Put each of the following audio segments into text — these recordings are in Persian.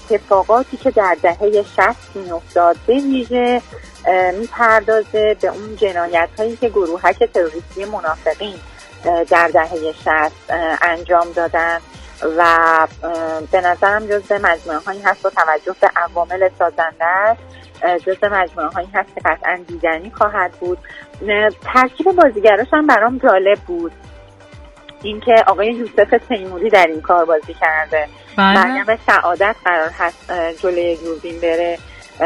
اتفاقاتی که در دهه 60 می‌افتاد، به ویژه میپردازه به اون جنایت‌هایی که گروهک تروریستی منافقین در دهه 60 انجام دادن و به نظرم جزء مجموعه‌هایی هست با توجه به عوامل سازنده‌اش، جزء مجموعه‌هایی هست که قطعاً دیدنی خواهد بود. ترکیب بازیگراش هم برام جالب بود، اینکه آقای یوسف تیموری در این کار بازی کرده، مریم سعادت قرار هست جلوی دوربین بره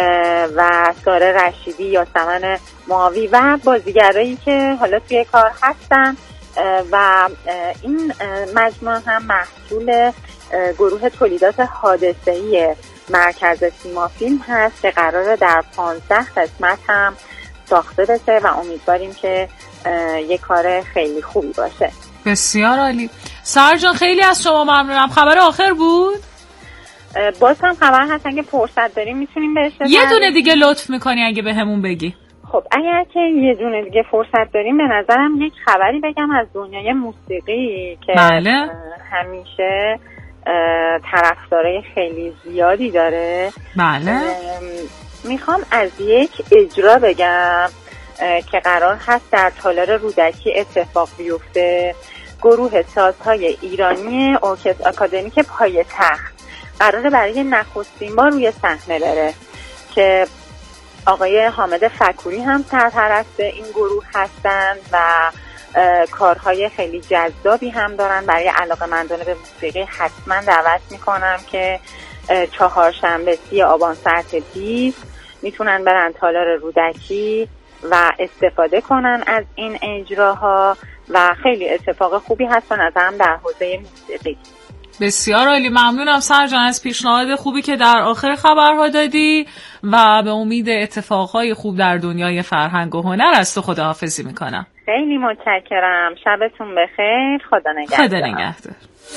و ساره رشیدی، یاسمن معاوی و بازیگرایی که حالا توی کار هستن و این مجموعه هم محصول گروه تولیدات حادثه‌ای مرکز سیما فیلم هست که قراره در 15 قسمت هم ساخته بشه و امیدواریم که یه کار خیلی خوبی باشه. بسیار عالی. سحر جان خیلی از شما ممنونم. خبر آخر بود؟ باز هم خبر هستن که فرصت داریم میتونیم بهش یه دونه دیگه لطف میکنی اگه به همون بگی. خب اگر که یه دونه دیگه فرصت داریم، به نظرم یک خبری بگم از دنیای موسیقی که بله. همیشه طرفدارای خیلی زیادی داره. بله. میخوام از یک اجرا بگم که قرار هست در تالار رودکی اتفاق بیفته. گروه سازهای ایرانی ارکستر آکادمیک پایتخت قراره برای نخستین بار روی صحنه بره که آقای حامد فکوری هم سرپرست این گروه هستن و کارهای خیلی جذابی هم دارن. برای علاقه‌مندان به موسیقی حتما دعوت میکنم که چهارشنبه 30 آبان ساعت 20 میتونن برن تالار رودکی و استفاده کنن از این اجراها و خیلی اتفاق خوبی هست به نظرم در حوزه موسیقی. بسیار عالی. ممنونم سحر جان از پیشنهاد خوبی که در آخر خبرها دادی و به امید اتفاقهای خوب در دنیای فرهنگ و هنر از تو خداحافظی میکنم. خیلی متشکرم. شبتون بخیر. خدا نگهدار. خدا نگهدار.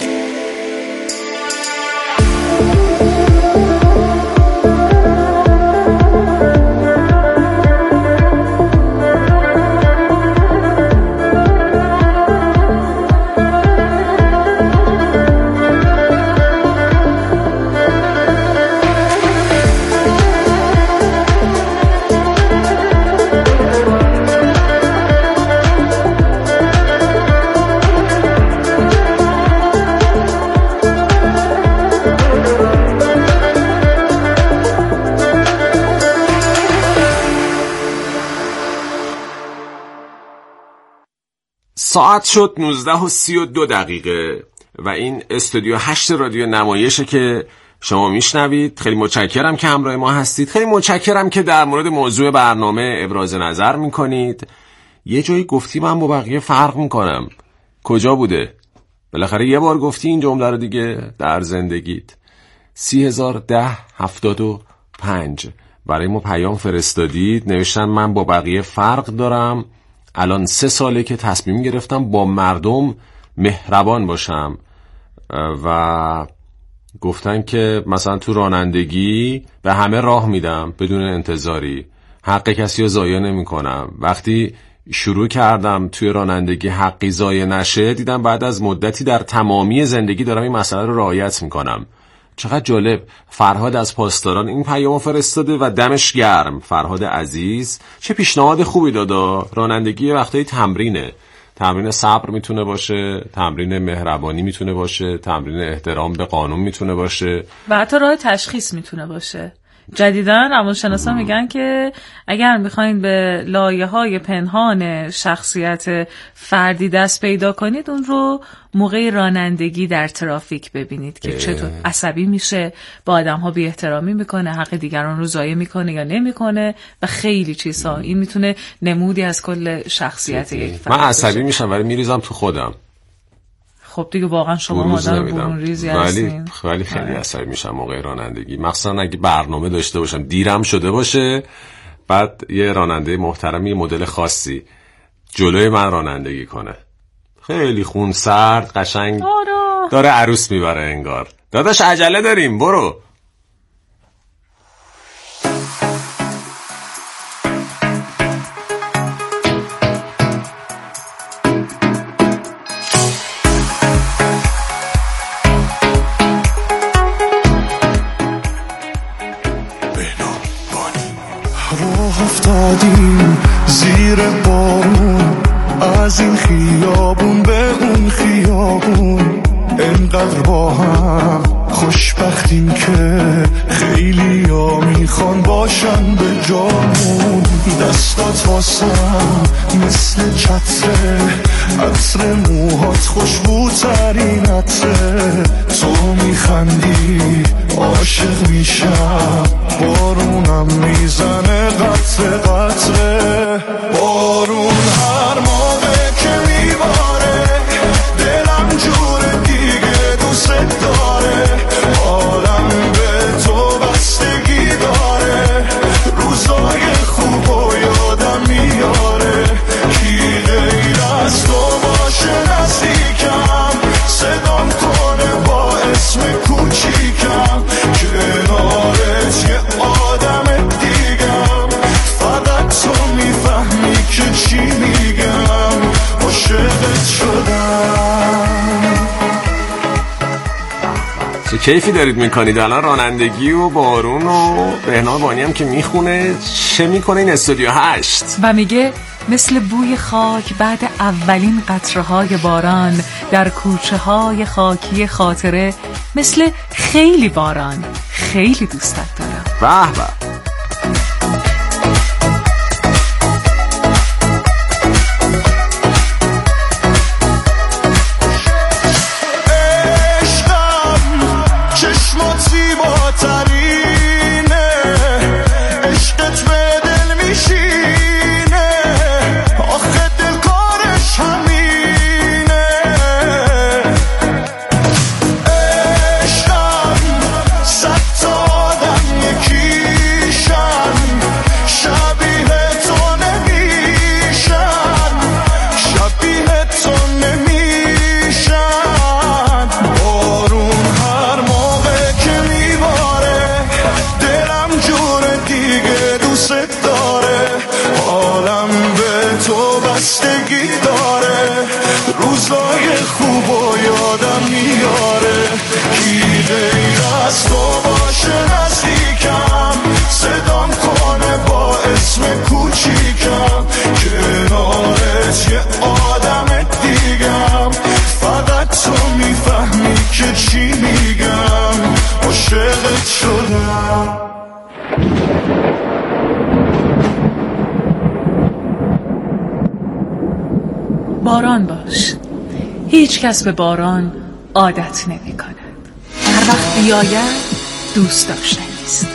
ساعت شد 19:32 و این استودیو 8 رادیو نمایشه که شما میشنوید. خیلی متشکرم که همراه ما هستید. خیلی متشکرم که در مورد موضوع برنامه ابراز نظر میکنید. یه جایی گفتی من با بقیه فرق میکنم. کجا بوده؟ بالاخره یه بار گفتی این جمله رو دیگه در زندگیت. 301075 برای ما پیام فرستادید، نوشتن من با بقیه فرق دارم. الان 3 ساله که تصمیم گرفتم با مردم مهربان باشم و گفتن که مثلا تو رانندگی به همه راه میدم بدون انتظاری، حق کسی رو ضایع نمی کنم. وقتی شروع کردم توی رانندگی حقی ضایع نشه، دیدم بعد از مدتی در تمامی زندگی دارم این مسئله رو رعایت میکنم. چقدر جالب. فرهاد از پاسداران این پیامو فرستاده و دمش گرم. فرهاد عزیز چه پیشنهاد خوبی داده. رانندگی وقتایی تمرینه، تمرین صبر میتونه باشه، تمرین مهربانی میتونه باشه، تمرین احترام به قانون میتونه باشه و حتی راه تشخیص میتونه باشه. جدیداً روانشناسا میگن که اگر میخواین به لایه‌های پنهان شخصیت فردی دست پیدا کنید، اون رو موقع رانندگی در ترافیک ببینید که چطور عصبی میشه، با آدم‌ها بی احترامی میکنه، حق دیگران رو ضایع میکنه یا نمیکنه و خیلی چیزها. این میتونه نمودی از کل شخصیت یک فرد. من عصبی میشم ولی میریزم تو خودم. خب دیگه واقعا شما مادر برون ریزی هستین. ولی خیلی عصبی میشم موقع رانندگی، مخصوصا اگه برنامه داشته باشم، دیرم شده باشه، بعد یه راننده محترمی یه مدل خاصی جلوی من رانندگی کنه، خیلی خونسرد قشنگ داره عروس میبره انگار. داداش عجله داریم برو. اومدیم زیر بارون، از این خیابون به اون خیابون، انقدر با هم خوشبختیم که خیلی ها میخوان باشن به جامون. دستات واسم مثل چتره، عطر موهات خوشبوترین عطره، تو میخندی عاشق میشم، بارونم میزنه قطره قطره. بارون هر موقع که میباره دلم جور دیگه دوست داره، حالم به تو بستگی داره، روزای خوب و یادم میاره، کی غیر از تو باشه نزدیکم، صدام کنه با اسم کوچیکم، کنارت یه آدم دیگم، فقط تو میفهمی که چی میگم، عاشقت شدم. چه کیفی دارید میکنید الان؟ رانندگی و بارون و بهنام بانی هم که میخونه چه میکنه این استودیو 8 و میگه مثل بوی خاک بعد اولین قطره‌های باران در کوچه‌های خاکی خاطره، مثل خیلی باران خیلی دوستت دارم. به به. روزای خوب و یادم میاره، کی غیر از تو باشه نزدیکم، صدام کنه با اسم کوچیکم، کنارت یه آدم دیگم، فقط تو میفهمی که چی میگم، عاشقت شدم. باران باش، هیچ کس به باران عادت نمی کند، هر وقت بیاید دوست داشتنی است.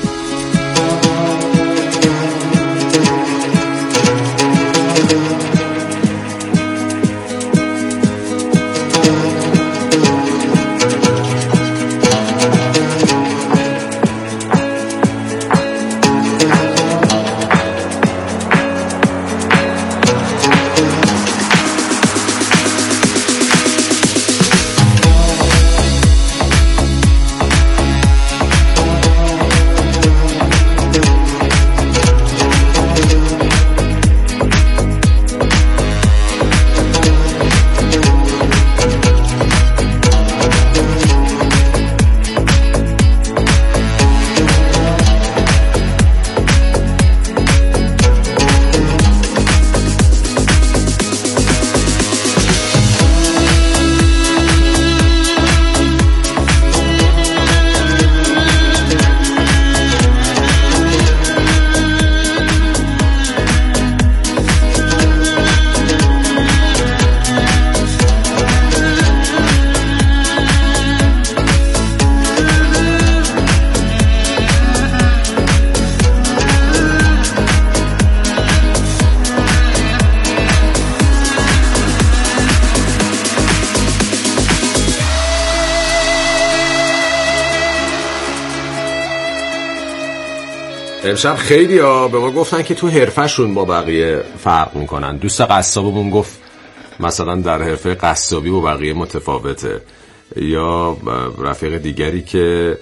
امشب خیلی ها به ما گفتن که تو حرفشون با بقیه فرق میکنن. دوست قصابمون گفت مثلا در حرفه قصابی با بقیه متفاوته، یا رفیق دیگری که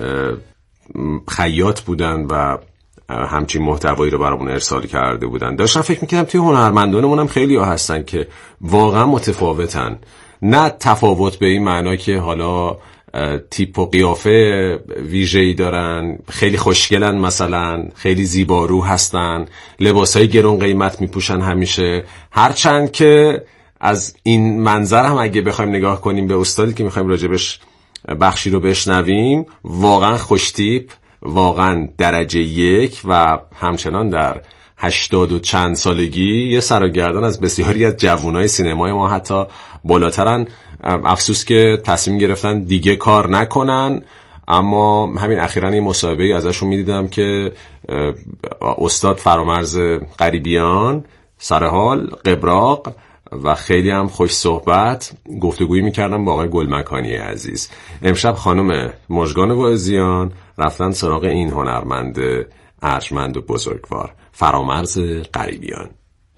خیاط بودن و همچین محتوایی رو برامون ارسال کرده بودن. داشتم فکر میکردم توی هنرمندانمون هم خیلی ها هستن که واقعا متفاوتن، نه تفاوت به این معنا که حالا تیپ و قیافه ویژه‌ای دارن، خیلی خوشگلن، مثلا خیلی زیبارو هستن، لباسای گرون قیمت میپوشن همیشه. هرچند که از این منظر هم اگه بخوایم نگاه کنیم به استادی که میخوایم راجبش بخشی رو بشنویم، واقعا خوش تیپ، واقعا درجه 1 و همچنان در 80 و چند سالگی یه سر و گردن از بسیاری از جوانای سینمای ما حتی بالاترن. افسوس که تصمیم گرفتن دیگه کار نکنن، اما همین اخیراً یه مصاحبه‌ای ازشون میدیدم که استاد فرامرز غریبیان سرحال قبراق و خیلی هم خوش صحبت گفتگویی میکردم با آقای گلمکانی عزیز. امشب خانم مژگان واعظیان رفتن سراغ این هنرمند ارجمند و بزرگوار فرامرز غریبیان.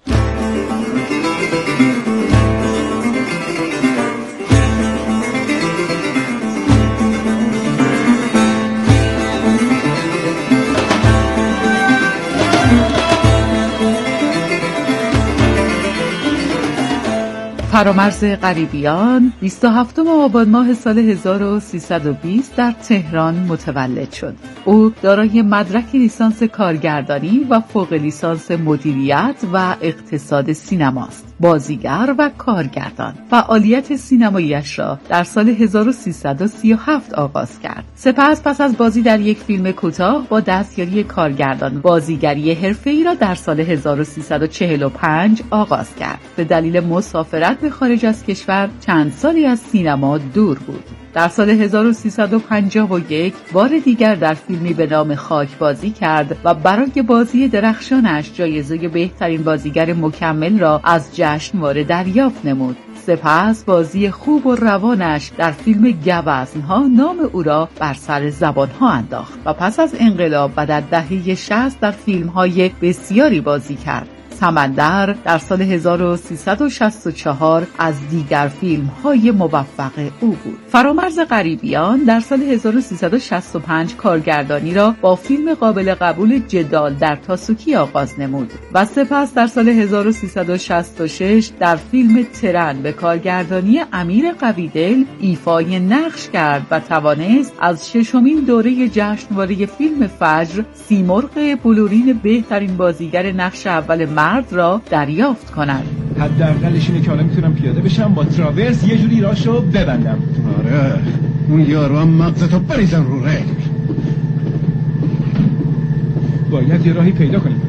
فرامرز غریبیان 27 آبان ماه سال 1320 در تهران متولد شد. او دارای مدرک لیسانس کارگردانی و فوق لیسانس مدیریت و اقتصاد سینماست. بازیگر و کارگردان. فعالیت سینمایی‌اش را در سال 1337 آغاز کرد. سپس پس از بازی در یک فیلم کوتاه با دستیاری کارگردان، بازیگری حرفه‌ای را در سال 1345 آغاز کرد. به دلیل مسافرت به خارج از کشور چند سالی از سینما دور بود. در سال 1351 بار دیگر در فیلمی به نام خاک بازی کرد و برای بازی درخشانش جایزه بهترین بازیگر مکمل را از جشنواره دریافت نمود. سپس بازی خوب و روانش در فیلم گوزن‌ها نام او را بر سر زبان‌ها انداخت و پس از انقلاب و در دهه 60 در فیلم‌های بسیاری بازی کرد. سمندر در سال 1364 از دیگر فیلم‌های موفق او بود. فرامرز غریبیان در سال 1365 کارگردانی را با فیلم قابل قبول جدال در تاسوکی آغاز نمود و سپس در سال 1366 در فیلم ترن به کارگردانی امیر قویدل ایفای نقش کرد و توانست از 6مین دوره جشنواره فیلم فجر سیمرغ بلورین بهترین بازیگر نقش اول مرد را دریافت کنند. حداقلش اینه که حالا میتونم پیاده بشم با تراورس یه جوری راشو ببندم. آره اون یارو هم مغزتو بریزن رو ره. باید یه راهی پیدا کنیم.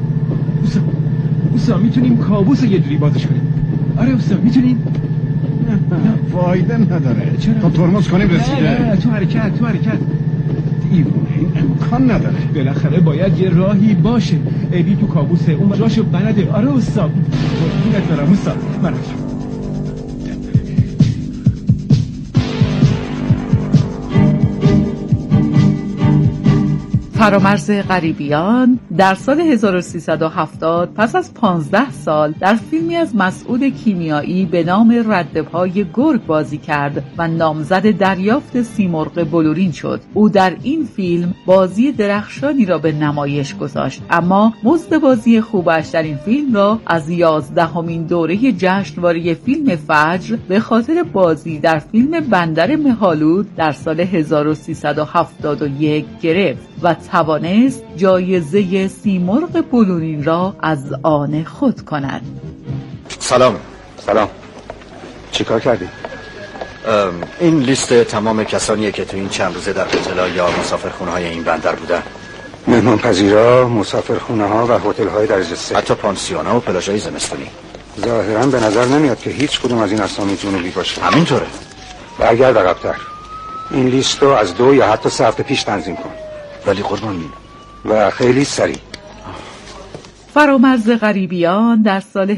اوسا میتونیم کابوس یه جوری بازش کنیم. آره اوسا میتونیم. فایده نداره. چرا؟ تا ترمز کنیم رسیده. نه تو حرکت این امکان نداره. بالاخره باید یه راهی باشه. ایدی تو کابوسه اون راشو بنده. آره اوسا قربونت برم اوسا. من فرامرز غریبیان در سال 1370 پس از 15 سال در فیلمی از مسعود کیمیایی به نام ردپای گرگ بازی کرد و نامزد دریافت سیمرغ بلورین شد. او در این فیلم بازی درخشانی را به نمایش گذاشت، اما مزد بازی خوبش در این فیلم را از 11مین دوره جشنواره فیلم فجر به خاطر بازی در فیلم بندر مهالود در سال 1371 گرفت و توانست جایزه سیمرغ بلورین را از آن خود کند. سلام. چیکار کردی؟ این لیست تمام کسانیه که تو این چند روزه در هتل‌ها یا مسافرخونه‌های این بندر بودن. مهمانپذیرها، مسافرخونه‌ها و هتل‌های درجه 3. حتی پانسیون‌ها و پلاژهای زمستونی. ظاهراً به نظر نمیاد که هیچ کدوم از این اسامی جنوبی باشه. همینطوره. برگرد عقب‌تر. این لیست رو از 2 یا حتی 3 هفته پیش تنظیم کن. ولی قربان و خیلی سریع. فرامرز غریبیان در سال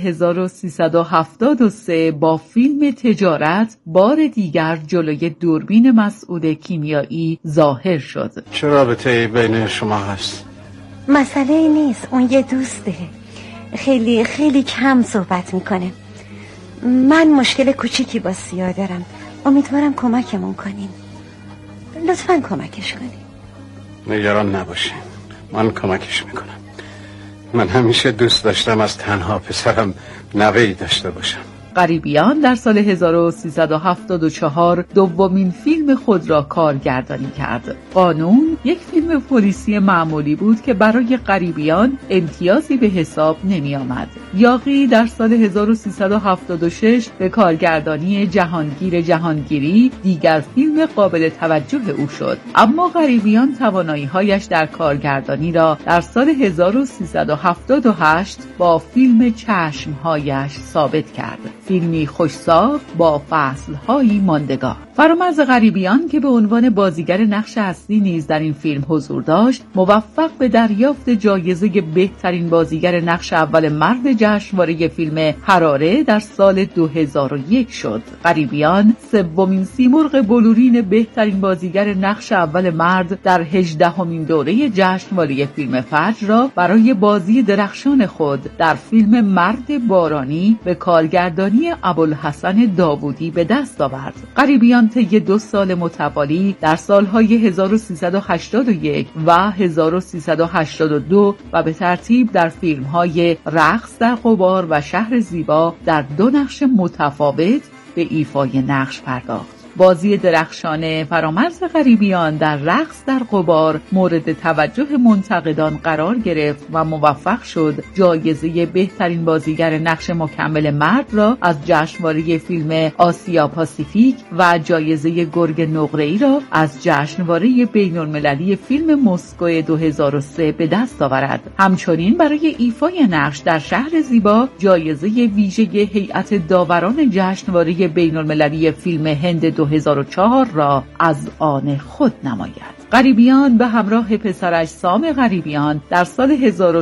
1373 با فیلم تجارت بار دیگر جلوی دوربین مسعود کیمیایی ظاهر شد. چه رابطه‌ای بین شما هست؟ مسئله نیست، اون یه دوسته. خیلی کم صحبت میکنه. من مشکل کوچیکی با سیا دارم. امیدوارم کمکمون کنین. لطفاً کمکش کنین. نگران نباشین، من کمکش میکنم. من همیشه دوست داشتم از تنها پسرم نوه‌ای داشته باشم. غریبیان در سال 1374 دومین فیلم خود را کارگردانی کرد. قانون یک فیلم پلیسی معمولی بود که برای غریبیان امتیازی به حساب نمی آمد. یاغی در سال 1376 به کارگردانی جهانگیر جهانگیری دیگر فیلم قابل توجه او شد، اما غریبیان توانایی‌هایش در کارگردانی را در سال 1378 با فیلم چشمهایش ثابت کرد. فیلمی خوش‌ساخت با فصل‌هایی ماندگار. فرامرز غریبیان که به عنوان بازیگر نقش اصلی نیز در این فیلم حضور داشت، موفق به دریافت جایزه بهترین بازیگر نقش اول مرد جشنواره فیلم حراره در سال 2001 شد. غریبیان سومین سیمرغ بلورین بهترین بازیگر نقش اول مرد در 18مین دوره جشنواره فیلم فجر را برای بازی درخشان خود در فیلم مرد بارانی به کارگردانی ابوالحسن داوودی به دست آورد. غریبیان طی 2 سال متوالی در سالهای 1381 و 1382 و به ترتیب در فیلم‌های رقص در غبار و شهر زیبا در 2 نقش متفاوت به ایفای نقش پرداخت. بازی درخشان فرامرز غریبیان در رقص در غبار مورد توجه منتقدان قرار گرفت و موفق شد جایزه بهترین بازیگر نقش مکمل مرد را از جشنواره فیلم آسیا پاسیفیک و جایزه گرگ نقره‌ای را از جشنواره بین‌المللی فیلم مسکو 2003 به دست آورد. همچنین برای ایفای نقش در شهر زیبا جایزه ویژه هیئت داوران جشنواره بین‌المللی فیلم هند 2004 را از آن خود نماید. غریبیان به همراه پسرش سام غریبیان در سال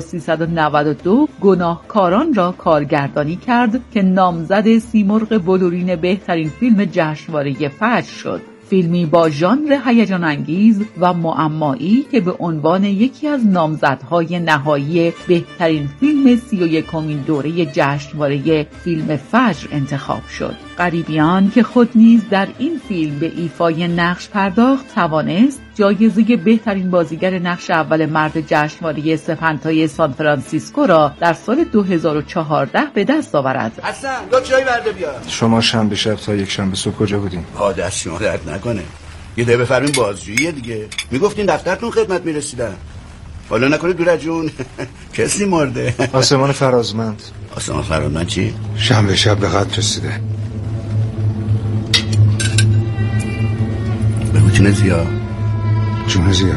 1392 گناهکاران را کارگردانی کرد که نامزد سیمرغ بلورین بهترین فیلم جشنواره فجر شد. فیلمی با ژانر هیجان انگیز و معمایی که به عنوان یکی از نامزدهای نهایی بهترین فیلم 31مین دوره جشنواره فیلم فجر انتخاب شد. غریبیان که خود نیز در این فیلم به ایفای نقش پرداخت توانست جایزه بهترین بازیگر نقش اول مرد جشنواره سپنتای سان فرانسیسکو را در سال 2014 به دست آورد. حسن دو چای برده بیار. شما شنبه شب تا یک شنبه صبح کجا بودین؟ دست شما درد نکنه. یه دقیقه بفرمین بازجوییه دیگه. میگفتین دفترتون خدمت میرسیدن. حالا نکنه دور جون کسی مرده. آسمان فرازمند. آسمان فرازمند چی؟ شنبه شب به قتل رسیده. بگو چونه زیا؟ جون زیا.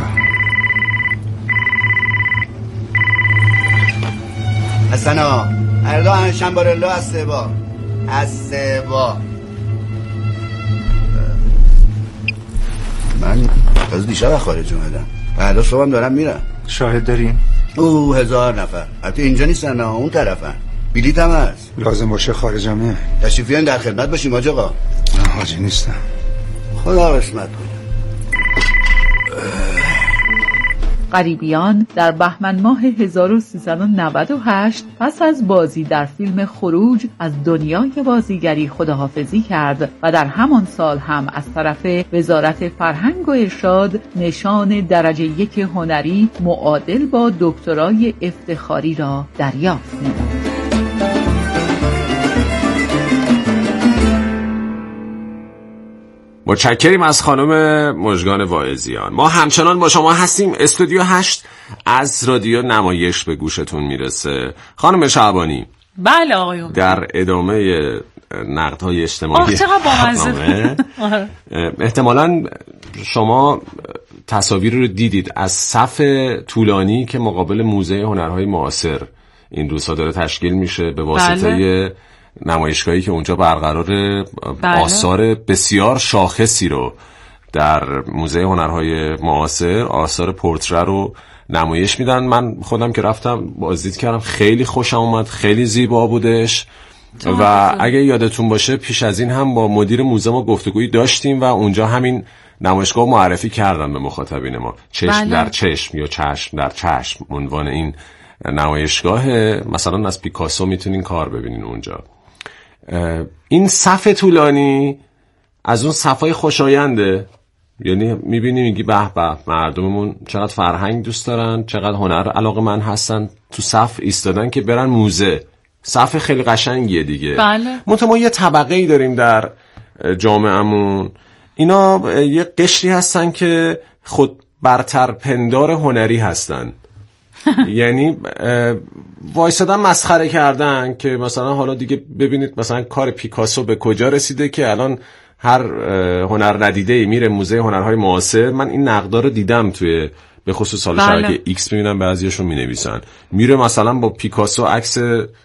حسنا اردا همشنبارالله از سبا من از دیشب خارج اومدم. بعدا صبحم دارم میرم. شاهد داریم؟ 1000 نفر. البته اینجا نیستن، نه اون طرفن. بلیط هم هست. لازم باشه خارجمه. تشریف بیارین در خدمت باشیم حاج آقا. نه حاجی نیستم. خدا قسمت کنه. غریبیان در بهمن ماه 1398 پس از بازی در فیلم خروج از دنیای بازیگری خداحافظی کرد و در همان سال هم از طرف وزارت فرهنگ و ارشاد نشان درجه 1 هنری معادل با دکترای افتخاری را دریافت نمود. متشکریم از خانم مژگان واعظیان. ما همچنان با شما هستیم. استودیو 8 از رادیو نمایش به گوشتون میرسه. خانم شعبانی. بله آقایون. در ادامه نقدهای اجتماعی احتمالاً شما تصاویر رو دیدید از صف طولانی که مقابل موزه هنرهای معاصر این روزها داره تشکیل میشه به واسطه نمایشگاهی که اونجا برقرار آثار بسیار شاخصی رو در موزه هنرهای معاصر آثار پورتره رو نمایش میدن. من خودم که رفتم بازدید کردم، خیلی خوشم اومد، خیلی زیبا بودش و اگه یادتون باشه پیش از این هم با مدیر موزه ما گفتگویی داشتیم و اونجا همین نمایشگاه معرفی کردم به مخاطبین ما. چشم در چشم یا چشم در چشم عنوان این نمایشگاه. مثلا از پیکاسو میتونین کار ببینین اونجا. این صف طولانی از اون صفای خوشاینده، یعنی میبینی میگی به به مردممون چقدر فرهنگ دوست دارن، چقدر هنر علاقه‌مند هستن، تو صف ایستادن که برن موزه. صف خیلی قشنگیه دیگه. بله. منتها ما یه طبقه‌ای داریم در جامعه‌مون، اینا یه قشری هستن که خود برتر پندار هنری هستن. یعنی وایسادن مسخره کردن که مثلا حالا دیگه ببینید مثلا کار پیکاسو به کجا رسیده که الان هر هنر ندیده میره موزه هنرهای معاصر. من این نقدا رو دیدم توی به خصوص حالا شبکه ایکس میبینم بعضیاشون مینویسن میره مثلا با پیکاسو عکس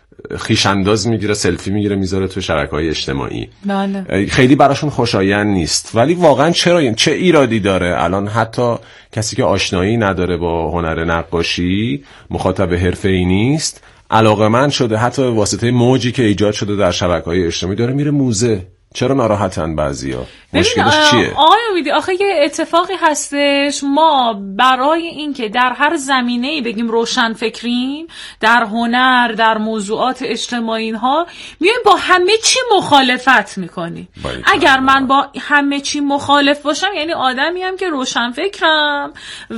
خویش‌انداز میگیره، سلفی میگیره، میذاره تو شبکه‌های اجتماعی. بله. خیلی براشون خوشایند نیست، ولی واقعا چرا چه ایرادی داره؟ الان حتی کسی که آشنایی نداره با هنر نقاشی، مخاطب حرفه‌ای نیست، علاقه‌مند شده حتی به واسطه موجی که ایجاد شده در شبکه‌های اجتماعی داره میره موزه. چرا ناراحتن بعضیا؟ مشکلش چیه؟ آقای امیدی، آخه یه اتفاقی هستش، ما برای اینکه در هر زمینه‌ای بگیم روشن فکریم، در هنر، در موضوعات اجتماعی اینها، میایم با همه چی مخالفت میکنیم. اگر من با همه چی مخالف باشم یعنی آدمیم که روشن فکرم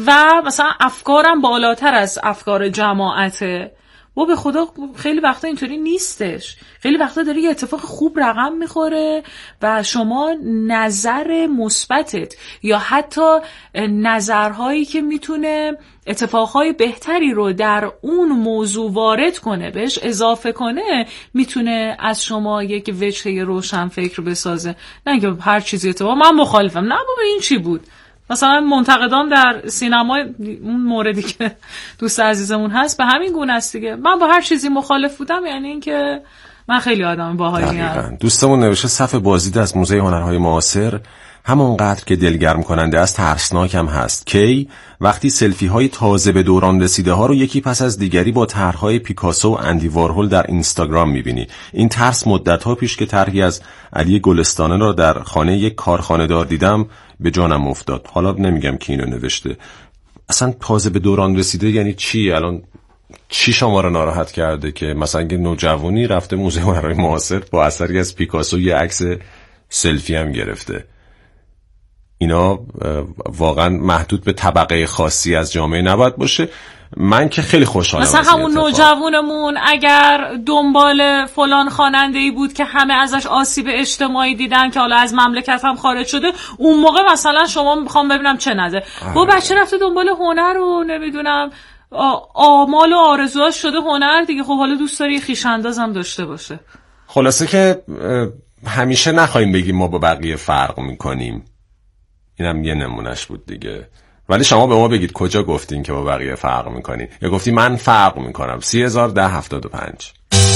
و مثلا افکارم بالاتر از افکار جماعته. و به خدا خیلی وقتا اینطوری نیستش. خیلی وقتا داره یه اتفاق خوب رقم میخوره و شما نظر مثبتت یا حتی نظرهایی که میتونه اتفاقهای بهتری رو در اون موضوع وارد کنه، بهش اضافه کنه، میتونه از شما یک وجهه روشن فکر بسازه. نه که هر چیزی اتفاق من مخالفم. نه بابا این چی بود؟ مثلا منتقدان در سینما، اون موردی که دوست عزیزمون هست به همین گونه است دیگه. من با هر چیزی مخالف بودم یعنی اینکه من خیلی آدم باحالی ام. دوستمون نوشته صف بازدید از موزه هنرهای معاصر همونقدر که دلگرم کننده است ترسناک هم هست. کی؟ وقتی سلفی های تازه به دوران رسیده ها رو یکی پس از دیگری با طرح‌های پیکاسو و اندی وارهول در اینستاگرام می‌بینی. این ترس مدت‌ها پیش که طرحی از علی گلستانه را در خانه یک کارخانه‌دار دیدم به جانم افتاد. حالا نمیگم کی اینو نوشته. اصلا تازه به دوران رسیده یعنی چی؟ الان چی شما رو ناراحت کرده که مثلا یه نوجوانی رفته موزه هنرهای معاصر با اثری از پیکاسو یه عکس سلفی هم گرفته؟ اینا واقعا محدود به طبقه خاصی از جامعه نباید باشه. من که خیلی خوشحالم. مثلا همون نوجوانمون اگر دنبال فلان خواننده‌ای بود که همه ازش آسیب اجتماعی دیدن که حالا از مملکت هم خارج شده، اون موقع مثلا شما میخوام ببینم چه نظر. با بچه رفته دنبال هنر و نمیدونم آمال و آرزوهاش شده هنر دیگه. خب حالا دوست داری خویش‌انداز هم داشته باشه. خلاصه که همیشه نخواهیم بگیم ما با بقیه فرق میکنیم. اینم یه نمونهش بود دیگه. ولی شما به ما بگید کجا گفتین که با بقیه فرق میکنین یا گفتی من فرق میکنم. 301075.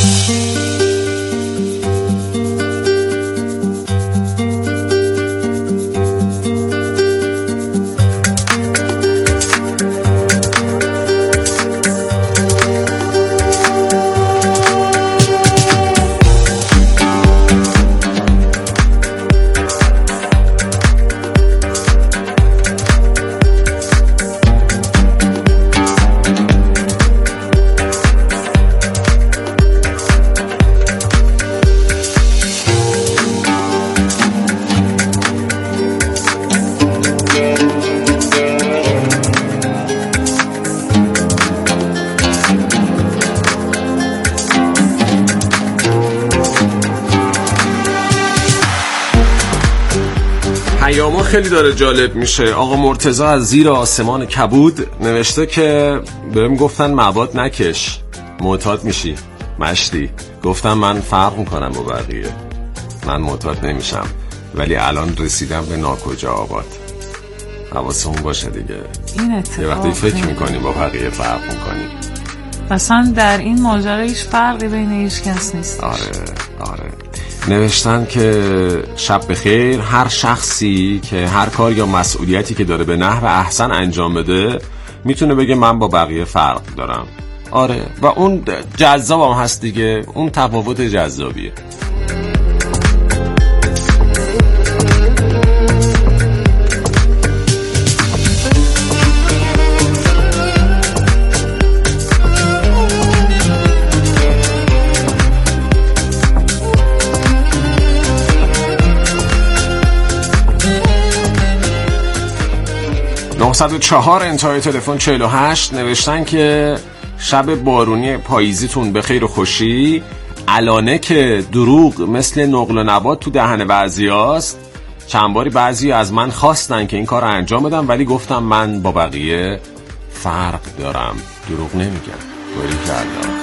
پیامو خیلی داره جالب میشه. آقا مرتضی از زیر آسمان کبود نوشته که بهم گفتن مواد نکش معتاد میشی مشتی. گفتم من فرق میکنم با بقیه، من معتاد نمیشم، ولی الان رسیدم به ناکجا آباد. حواسمون باشه دیگه. یه وقتی فکر میکنیم با بقیه فرق میکنیم. مثلا در این ماجرا هیچ فرقی بین هیچ کس نیست. آره. نوشتن که شب بخیر، هر شخصی که هر کار یا مسئولیتی که داره به نحو احسن انجام بده میتونه بگه من با بقیه فرق دارم. آره، و اون جذاب هم هست دیگه. اون تفاوت جذابیه. انتهای تلفن 48 نوشتن که شب بارونی پاییزیتون به خیر و خوشی. الانه که دروغ مثل نقل و نبات تو دهن بعضی هاست. چند باری بعضی از من خواستن که این کار رو انجام بدم، ولی گفتم من با بقیه فرق دارم، دروغ نمیگم. باری کردم.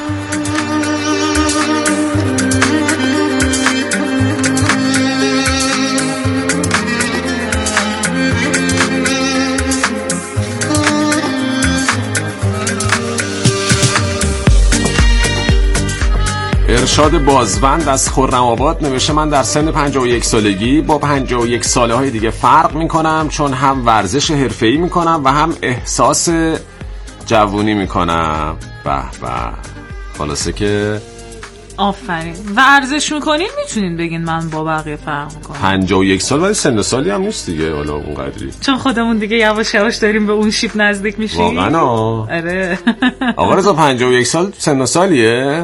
ارشاد بازوند از خرم‌آباد نوشته من در سن 51 سالگی با 51 ساله های دیگه فرق میکنم، چون هم ورزش حرفه‌ای میکنم و هم احساس جوونی میکنم. به به، خلاصه که آفرین. ورزش میکنین میتونین بگین من با بقیه فرق میکنم. 51 سال ولی سن سالی هم نیست دیگه، حالا اونقدری، چون خودمون دیگه یواش یواش داریم به اون شیب نزدیک میشیم. واقعا. آره آقا رضا 51 سال سن سالیه؟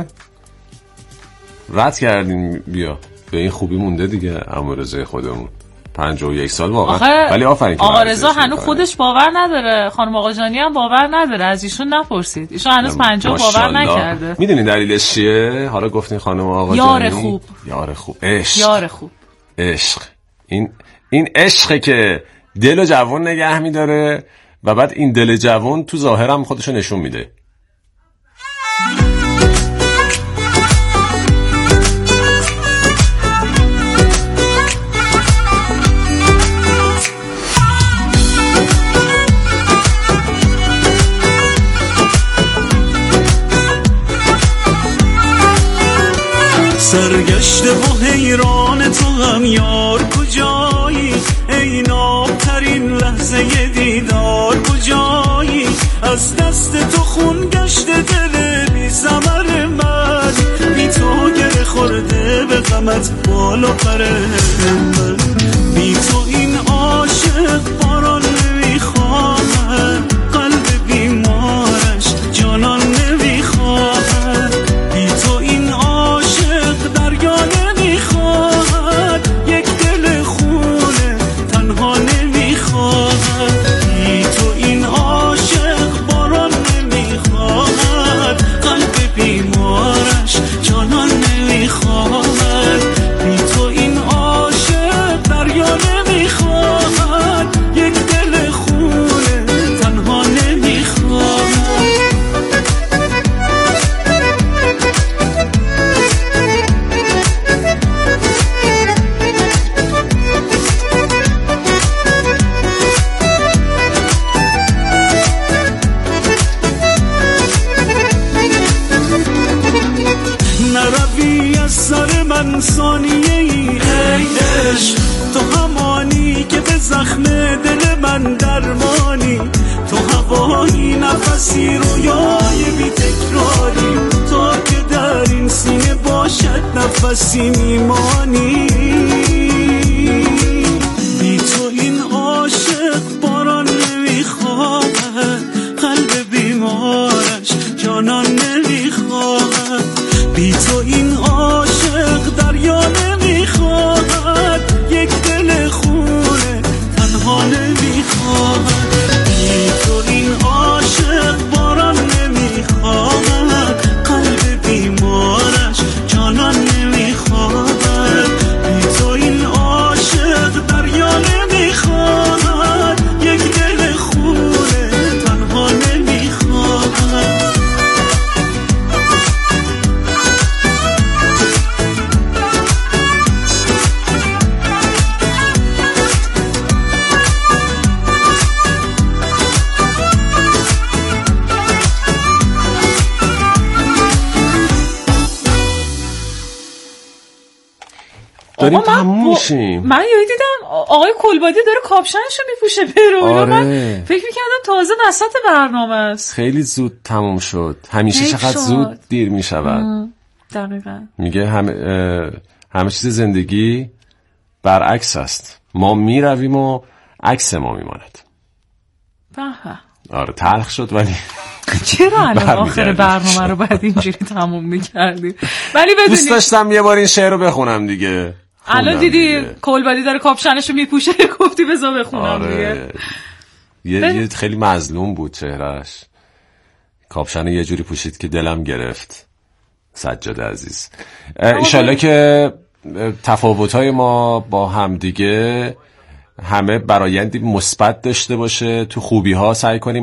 رد کردین بیا به این خوبی مونده دیگه. عمو رضا خودمون 51 سال واقعا، ولی آفرین. آقا رضا هنوز خودش باور نداره، خانم آقا جانی هم باور نداره، از ایشون نپرسید، ایشون هنوز 50 باور نکرده. میدونی دلیلش چیه؟ حالا گفتین خانم آقا یار جانی. خوب. یار خوب، عشق. یار خوب، عشق. این عشقه که دل جوان نگه میداره و بعد این دل جوان تو ظاهرم خودشو نشون میده. سرگشته و حیران تو هم یار کجایی، ای نابترین لحظه دیدار کجایی، از دست تو خون گشته دل بی ثمر من، بی تو گره خورده به غمت بال و پر من، بی تو این عاشق باران نمیخواهد، قلب بیمارش جانان نمیخواهد، بی تو این عاشق دریا نمیخواهد، یک دل خونه تنها نمیخواهد، بی تو این عاشق باران نمیخواهد، قلب بیمارش جانان نمیخواهد، بی تو این عاشق دریا نمیخواهد، یک دل خونه تنها نمیخواهد. نروی از سر من ثانیه ای عشق، تو همانی که به زخم دل من درمانی، تو هوایی نفسی رویای بی تکراری، تا که در این سینه باشد نفسی میمانی، بی تو این عاشق باران نمیخواهد، قلب بیمارش جانان نمیخواهد، بی تو این عاشق دریا نمیخواهد، یک دل خونه تنها نمیخواهد، بی تو این عاشق باران نمیخواهد، قلب بیمارش جانان نمیخواهد، بی تو این عاشق دریا نمیخواهد، یک دل خونه تنها نمیخواهد. داریم تموم میشیم. من یهو دیدم آقای کلبادی داره کاپشنشو میپوشه برو. آره. من فکر میکردم تازه وسط برنامه است. خیلی زود تموم شد. همیشه چقدر زود دیر میشود. دقیقاً. میگه همه چیز زندگی برعکس است. ما میرویم و عکس ما میماند. آره تلخ شد ولی چرا الان آخر برنامه رو بعد اینجوری تموم میکردیم؟ ولی بدونی دوست داشتم یه بار این شعر رو بخونم دیگه. الان دیدی کلبادی داره کاپشنشو میپوشه گفتی بذار بخونم. آره. دیگه یه خیلی مظلوم بود چهرهش کاپشن یه جوری پوشید که دلم گرفت. سجاد عزیز، انشالله که تفاوت‌های ما با همدیگه همه برایندی مثبت داشته باشه. تو خوبی‌ها سعی کنیم